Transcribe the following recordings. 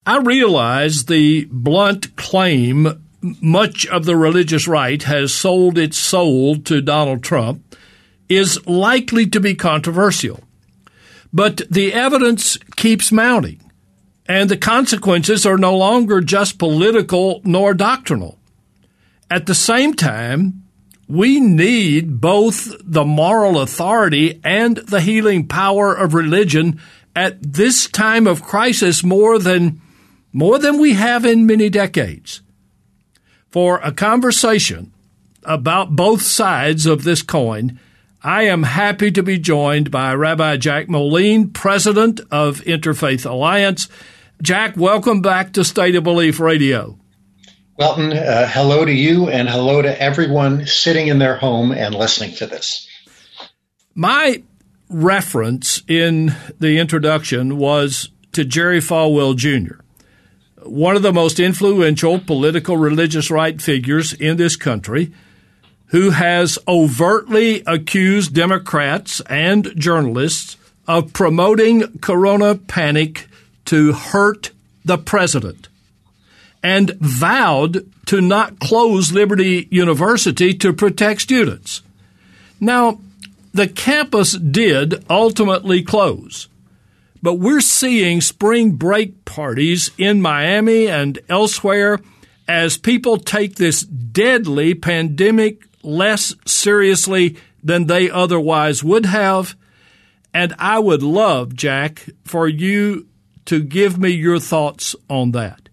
I realize the blunt claim much of the religious right has sold its soul to Donald Trump is likely to be controversial. But the evidence keeps mounting, and the consequences are no longer just political nor doctrinal. At the same time, we need both the moral authority and the healing power of religion at this time of crisis more than we have in many decades. For a conversation about both sides of this coin, I am happy to be joined by Rabbi Jack Moline, president of Interfaith Alliance. Jack, welcome back to State of Belief Radio. Welton, hello to you and hello to everyone sitting in their home and listening to this. My reference in the introduction was to Jerry Falwell Jr., one of the most influential political religious right figures in this country, who has overtly accused Democrats and journalists of promoting corona panic to hurt the president, and vowed to not close Liberty University to protect students. Now, the campus did ultimately close, but we're seeing spring break parties in Miami and elsewhere as people take this deadly pandemic less seriously than they otherwise would have. And I would love, Jack, for you to give me your thoughts on that.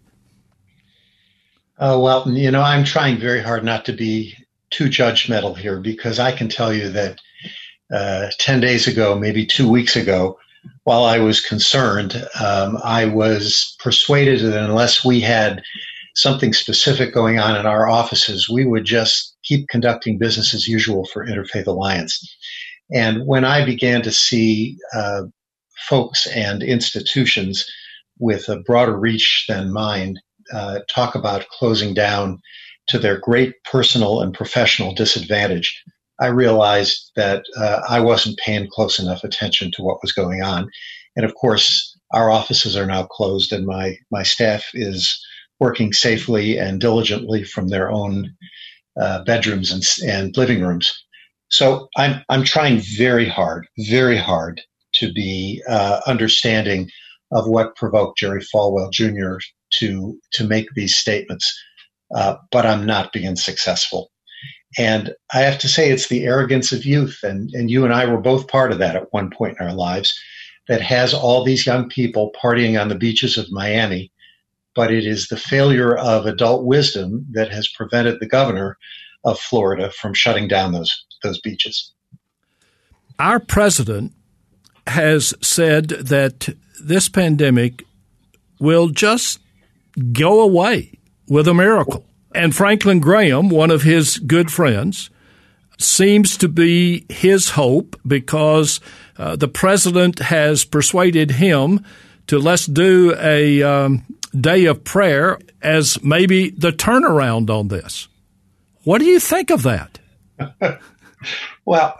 Well, I'm trying very hard not to be too judgmental here, because I can tell you that 10 days ago, maybe 2 weeks ago, while I was concerned, I was persuaded that unless we had something specific going on in our offices, we would just keep conducting business as usual for Interfaith Alliance. And when I began to see folks and institutions with a broader reach than mine talk about closing down to their great personal and professional disadvantage, I realized that I wasn't paying close enough attention to what was going on. And of course, our offices are now closed, and my staff is working safely and diligently from their own bedrooms and living rooms. So I'm trying very hard to be understanding of what provoked Jerry Falwell Jr. to make these statements, but I'm not being successful. And I have to say, it's the arrogance of youth, and you and I were both part of that at one point in our lives, that has all these young people partying on the beaches of Miami. But it is the failure of adult wisdom that has prevented the governor of Florida from shutting down those beaches. Our president has said that this pandemic will just go away with a miracle. And Franklin Graham, one of his good friends, seems to be his hope, because the president has persuaded him to let's do a day of prayer as maybe the turnaround on this. What do you think of that? Well,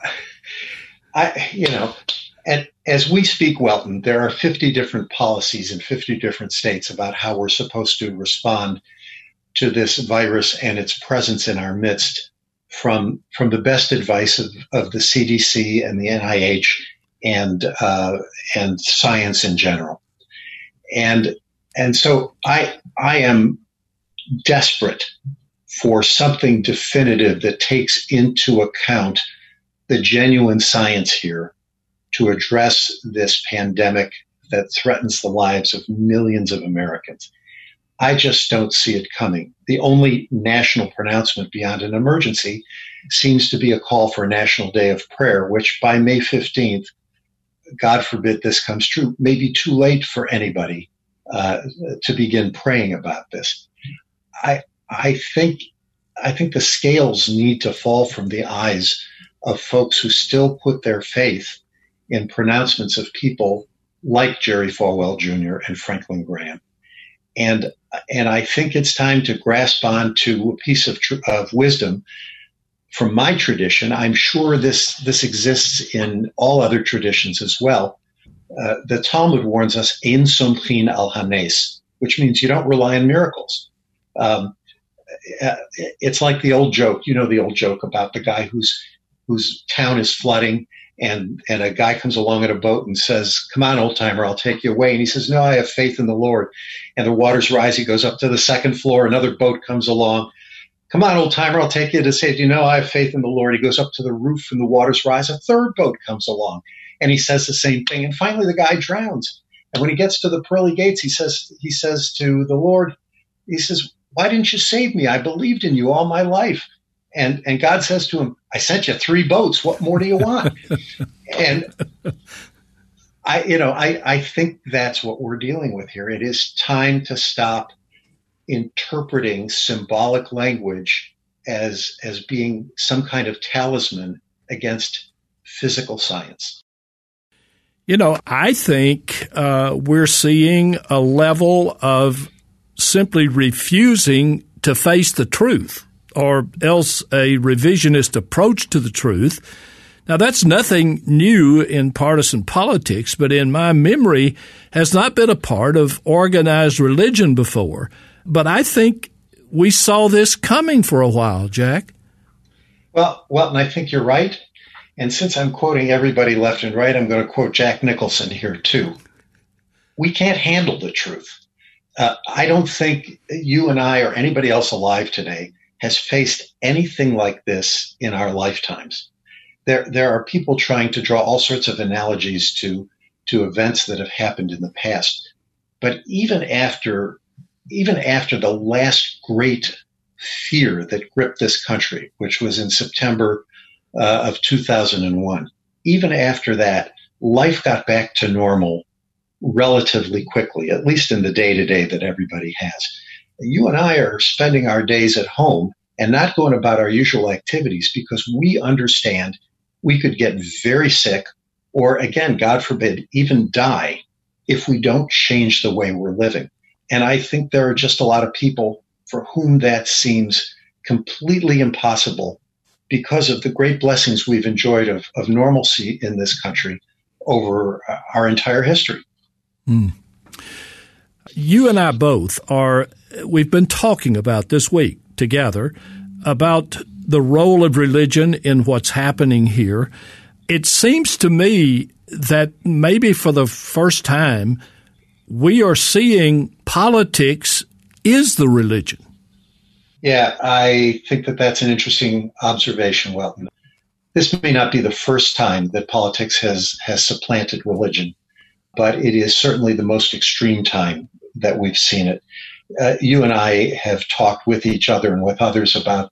and as we speak, Welton, there are 50 different policies in 50 different states about how we're supposed to respond to this virus and its presence in our midst, from the best advice of the CDC and the NIH and science in general. And so I am desperate for something definitive that takes into account the genuine science here to address this pandemic that threatens the lives of millions of Americans. I just don't see it coming. The only national pronouncement beyond an emergency seems to be a call for a national day of prayer, which by May 15th, God forbid this comes true, may be too late for anybody to begin praying about this. I think the scales need to fall from the eyes of folks who still put their faith in pronouncements of people like Jerry Falwell Jr. and Franklin Graham. And I think it's time to grasp on to a piece of wisdom from my tradition. I'm sure this exists in all other traditions as well. The Talmud warns us, Ein somchin al hanes, which means you don't rely on miracles. It's like the old joke, the old joke about the guy whose town is flooding, and a guy comes along in a boat and says, "Come on, old timer, I'll take you away." And he says, "No, I have faith in the Lord." And the waters rise. He goes up to the second floor. Another boat comes along. "Come on, old timer, I'll take you to safety." "No, I have faith in the Lord." He goes up to the roof and the waters rise. A third boat comes along and he says the same thing. And finally the guy drowns. And when he gets to the pearly gates, he says to the Lord, he says, "Why didn't you save me? I believed in you all my life." And God says to him, "I sent you 3 boats. What more do you want?" And I think that's what we're dealing with here. It is time to stop interpreting symbolic language as being some kind of talisman against physical science. I think we're seeing a level of simply refusing to face the truth, or else a revisionist approach to the truth. Now, that's nothing new in partisan politics, but in my memory has not been a part of organized religion before. But I think we saw this coming for a while, Jack. Well, and I think you're right. And since I'm quoting everybody left and right, I'm going to quote Jack Nicholson here too. We can't handle the truth. I don't think you and I or anybody else alive today has faced anything like this in our lifetimes. There are people trying to draw all sorts of analogies to events that have happened in the past. But even after the last great fear that gripped this country, which was in September of 2001, even after that, life got back to normal relatively quickly, at least in the day-to-day that everybody has. You and I are spending our days at home and not going about our usual activities because we understand we could get very sick or, again, God forbid, even die if we don't change the way we're living. And I think there are just a lot of people for whom that seems completely impossible because of the great blessings we've enjoyed of normalcy in this country over our entire history. Mm. You and I both we've been talking about this week together about the role of religion in what's happening here. It seems to me that maybe for the first time, we are seeing politics is the religion. Yeah, I think that's an interesting observation, Welton. This may not be the first time that politics has supplanted religion, but it is certainly the most extreme time that we've seen it. You and I have talked with each other and with others about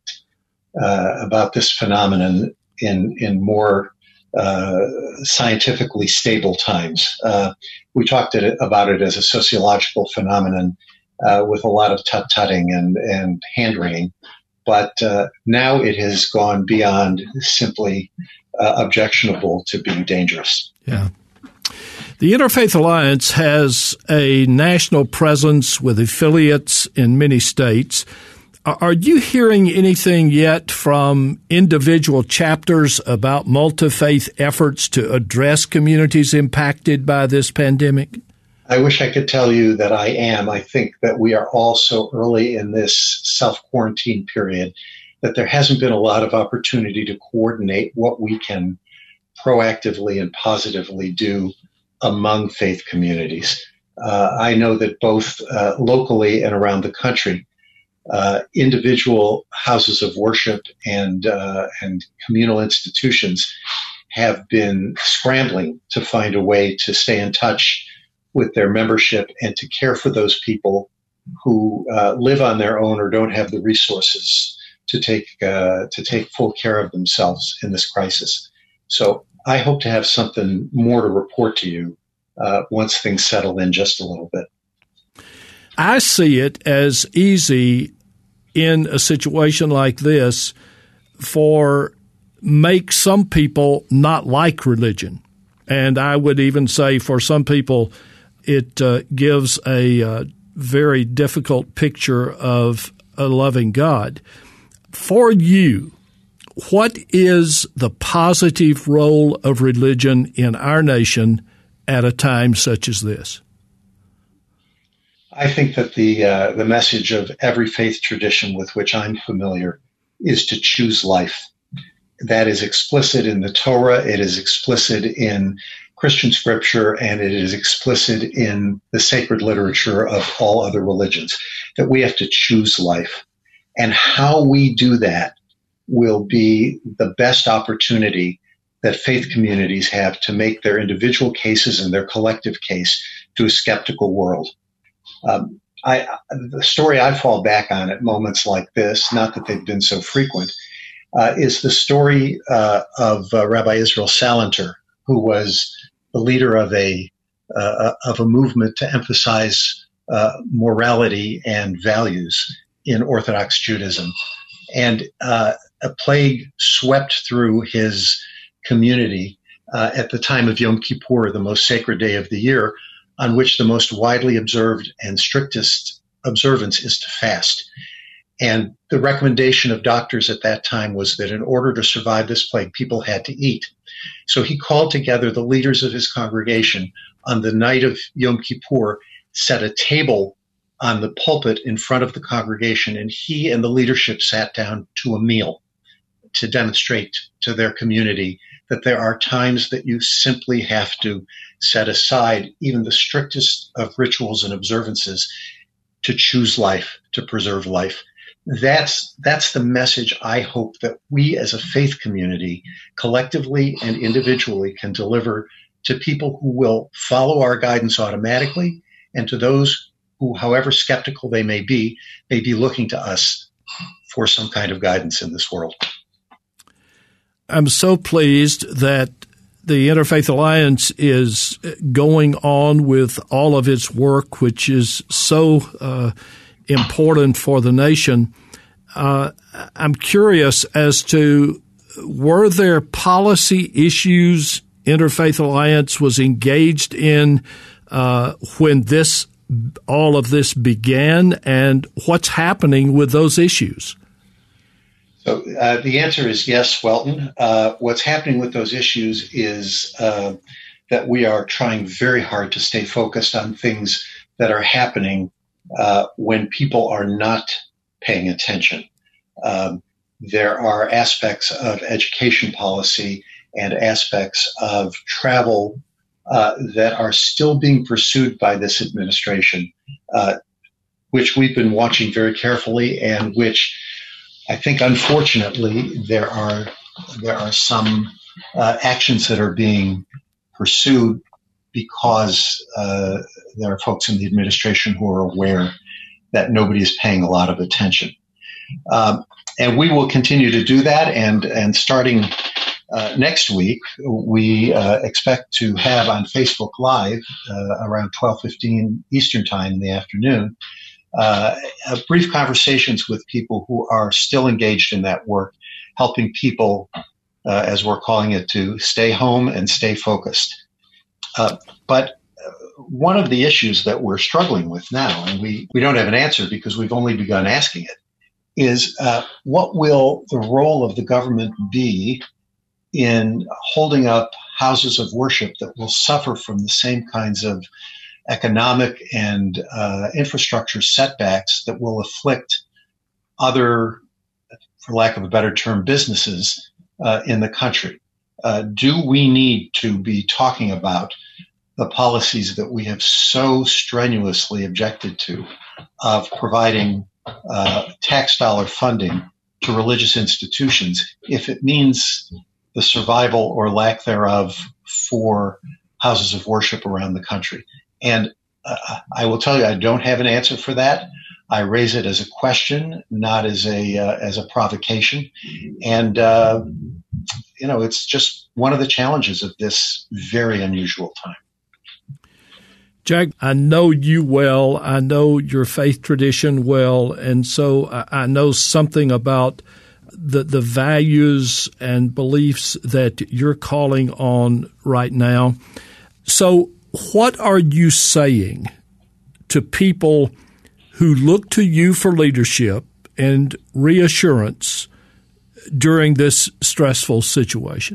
this phenomenon in more scientifically stable times. We talked about it as a sociological phenomenon with a lot of tut-tutting and hand-wringing, but now it has gone beyond simply objectionable to being dangerous. Yeah. The Interfaith Alliance has a national presence with affiliates in many states. Are you hearing anything yet from individual chapters about multi-faith efforts to address communities impacted by this pandemic? I wish I could tell you that I am. I think that we are all so early in this self-quarantine period that there hasn't been a lot of opportunity to coordinate what we can proactively and positively do among faith communities. I know that both locally and around the country, individual houses of worship and communal institutions have been scrambling to find a way to stay in touch with their membership and to care for those people who live on their own or don't have the resources to take full care of themselves in this crisis. So I hope to have something more to report to you once things settle in just a little bit. I see it as easy in a situation like this make some people not like religion. And I would even say for some people it gives a very difficult picture of a loving God. For you, what is the positive role of religion in our nation at a time such as this? I think that the message of every faith tradition with which I'm familiar is to choose life. That is explicit in the Torah. It is explicit in Christian scripture, and it is explicit in the sacred literature of all other religions, that we have to choose life. And how we do that will be the best opportunity that faith communities have to make their individual cases and their collective case to a skeptical world. The story I fall back on at moments like this, not that they've been so frequent, is the story of Rabbi Israel Salanter, who was the leader of a movement to emphasize morality and values in Orthodox Judaism. And a plague swept through his community at the time of Yom Kippur, the most sacred day of the year, on which the most widely observed and strictest observance is to fast. And the recommendation of doctors at that time was that in order to survive this plague, people had to eat. So he called together the leaders of his congregation on the night of Yom Kippur, set a table on the pulpit in front of the congregation, and he and the leadership sat down to a meal to demonstrate to their community that there are times that you simply have to set aside even the strictest of rituals and observances to choose life, to preserve life. That's the message I hope that we as a faith community, collectively and individually, can deliver to people who will follow our guidance automatically, and to those who, however skeptical they may be looking to us for some kind of guidance in this world. I'm so pleased that the Interfaith Alliance is going on with all of its work, which is so important for the nation. I'm curious as to, were there policy issues Interfaith Alliance was engaged in when all of this began, and what's happening with those issues? So the answer is yes, Welton. What's happening with those issues is that we are trying very hard to stay focused on things that are happening when people are not paying attention. There are aspects of education policy and aspects of travel that are still being pursued by this administration, which we've been watching very carefully, and which I think, unfortunately, there are some actions that are being pursued because there are folks in the administration who are aware that nobody is paying a lot of attention. And we will continue to do that. And starting next week, we expect to have on Facebook Live around 12:15 Eastern Time in the afternoon, brief conversations with people who are still engaged in that work, helping people, as we're calling it, to stay home and stay focused. But one of the issues that we're struggling with now, and we don't have an answer because we've only begun asking it, is what will the role of the government be in holding up houses of worship that will suffer from the same kinds of economic and infrastructure setbacks that will afflict other, for lack of a better term, businesses in the country. Do we need to be talking about the policies that we have so strenuously objected to of providing tax dollar funding to religious institutions if it means the survival or lack thereof for houses of worship around the country? And I will tell you, I don't have an answer for that. I raise it as a question, not as a provocation. And it's just one of the challenges of this very unusual time. Jack, I know you well. I know your faith tradition well, and so I know something about the values and beliefs that you're calling on right now. So what are you saying to people who look to you for leadership and reassurance during this stressful situation?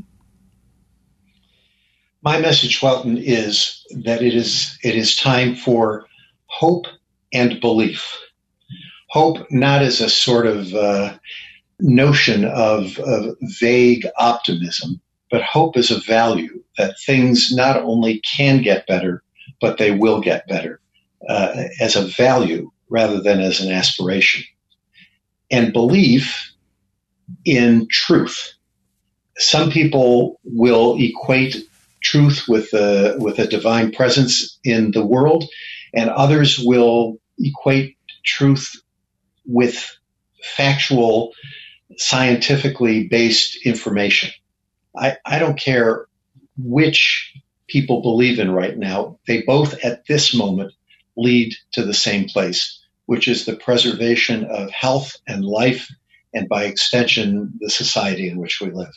My message, Welton, is that it is time for hope and belief. Hope not as a sort of notion of vague optimism, but hope is a value that things not only can get better, but they will get better as a value rather than as an aspiration. And belief in truth. Some people will equate truth with a divine presence in the world, and others will equate truth with factual, scientifically based information. I don't care which people believe in right now. They both at this moment lead to the same place, which is the preservation of health and life, and by extension, the society in which we live.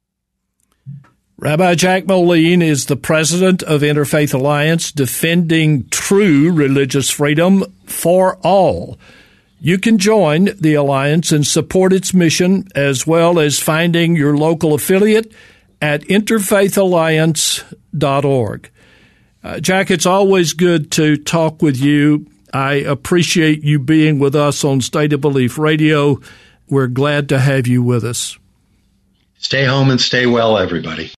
Rabbi Jack Moline is the president of Interfaith Alliance, defending true religious freedom for all. You can join the Alliance and support its mission, as well as finding your local affiliate at interfaithalliance.org. Jack, it's always good to talk with you. I appreciate you being with us on State of Belief Radio. We're glad to have you with us. Stay home and stay well, everybody.